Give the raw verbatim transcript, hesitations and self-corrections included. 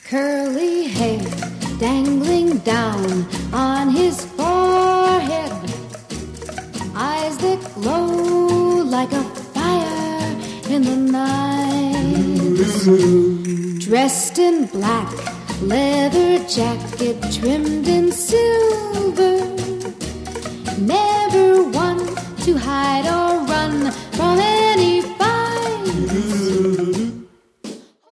Curly hair dangling down on his forehead, eyes that glow like a fire in the night. Dressed in black, leather jacket trimmed in silver, never one to hide or run